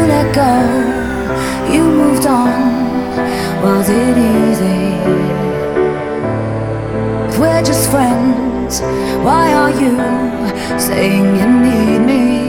let go, you moved on. Was it easy? We're just friends. Why are you saying you need me?